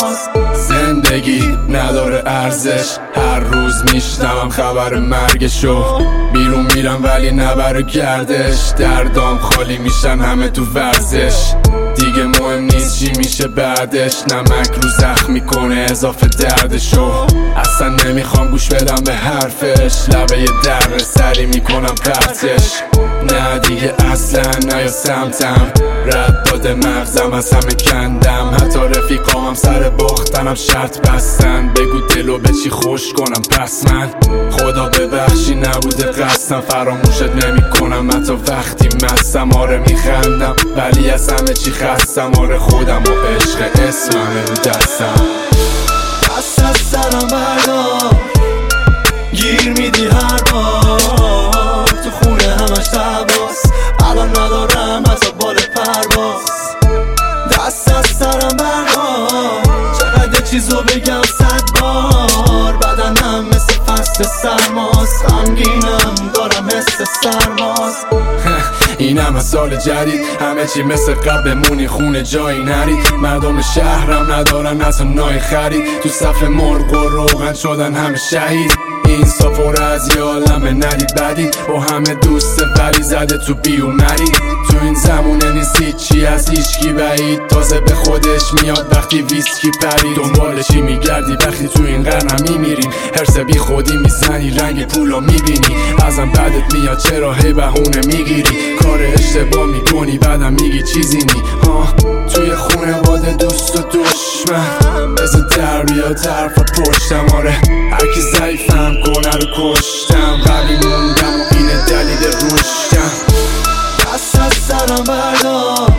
سرماست. زندگی نداره ارزش، هر روز میشنوم خبر مرگشو. بیرون میرم ولی نبره گردش، دردام خالی میشن همه تو ورزش. دیگه مهم نیست چی میشه بعدش، نمک رو زخم میکنه اضافه دردشو. اصلا نمیخوام گوش بدم به حرفش، لبه در سری میکنم پرتش. نه دیگه اصلا نه یا سمتم، رد داده مغزم از همه کندم. حتی رفیقامم سر باختنم شرط بستن، بگو دلو به چی خوش کنم پس من. خدا ببخشی نبوده قصدم، فراموشت نمی کنم حتی وقتی مستم. آره میخندم ولی از همه چی خستم، آره خودم و عشق اسممه رو دستم. دست از سرم بردار، گیر میدی هر بار، تو خونه همش تباس، الان ندارم حتی بال پرواز. دست از سرم بردار، چقدر چیزو بگم 100 بار، بدنم مثل فصل سرماست، غمگینم دارم حس سرماست. اینم از سال جدید، همه چی مثل قبل بمونی خونه جایی نرید. مردم شهرم ندارن اصلا نای خرید، تو صف مرغ و روغن شدن همه شهید. این سافر از یه عالمه ندید بدید، با همه دوست ولی زده تو بیومری. تو این زمونه نیست هیچی از هیچکی بعید، تازه به خودش میاد وقتی ویسکی پرید. دنبال چی میگردی وقتی تو این قرنم میمیریم، حرس بی خودی میزنی رنگ پولو میبینی. ازم بعدت میاد چرا هی بهونه میگیری، کار اشتباه میکنی بعدم میگی چیزی نی. توی خونواده دوست و دشمن، بزن در بیا طرف پشتم. آره هرکی ضعیفم کنه رو کشتم، قوی موندم و اینه دلیل رشدم. دست از سرم بردار،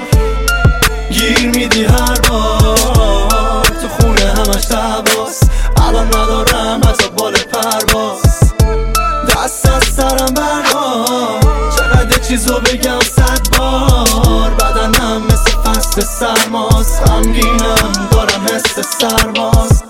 گیر میدی هر بار، تو خونه همش تباس، الان ندارم حتی بال پرواز. دست از سرم بردار، چقدر چیزو بگم 100 بار، بدنم مثل فصل سرماست، غمگینم دارم حس سرماست.